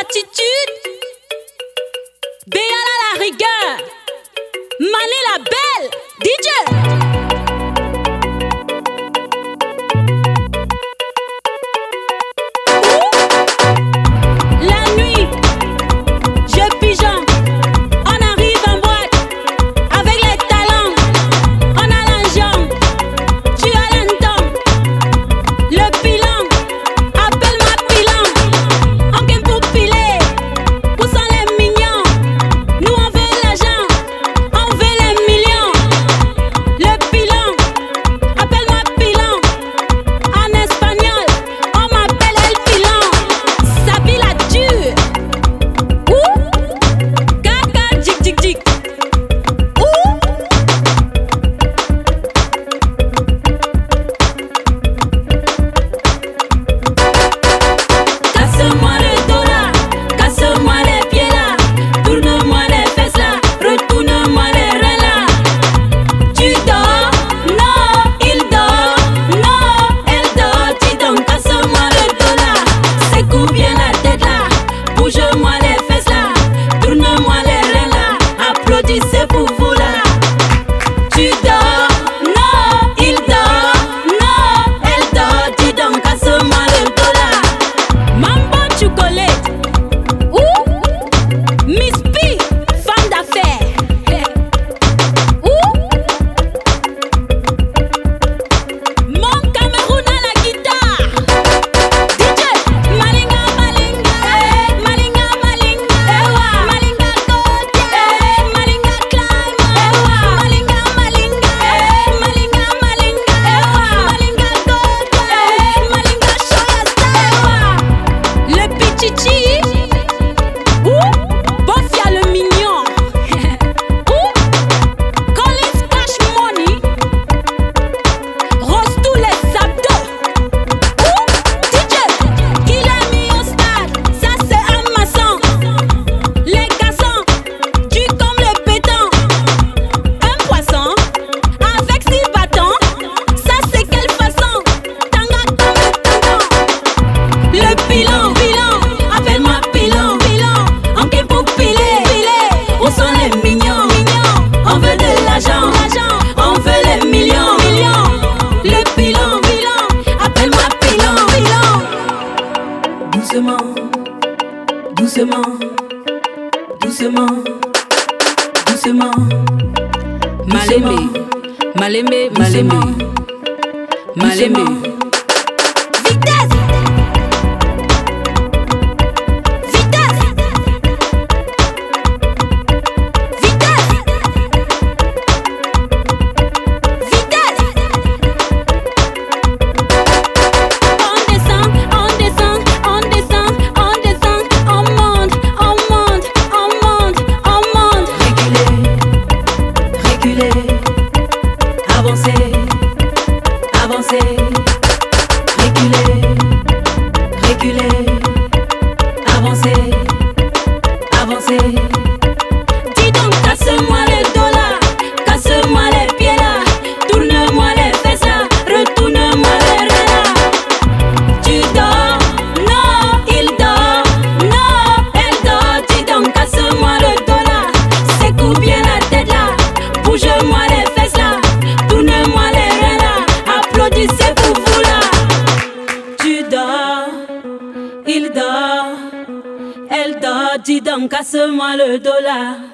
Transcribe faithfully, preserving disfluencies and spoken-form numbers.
l'attitude, Béala la rigueur, Mané la belle, D J. Doucement, doucement, doucement, Malémé, Malémé, Malémé, Malémé. Vitesse! Vitesse! Vitesse! Vitesse! On descend, on descend, on descend, on descend, on monte, on monte, on monte, on monte. Reculer, reculer, avancer, avancer, reculer, reculer, avancer, avancer. Dis donc, casse-moi les dos là, casse-moi les pieds là, tourne-moi les fesses là, retourne-moi les reins là. Tu dors, non, il dort, non, elle dort. Dis donc, casse-moi le dos là, secoue bien la tête là, bouge-moi les fesses là, tourne-moi les reins là, applaudissez pour vous là. Tu dors, il dort, elle dort. Dis donc, casse-moi le dos là.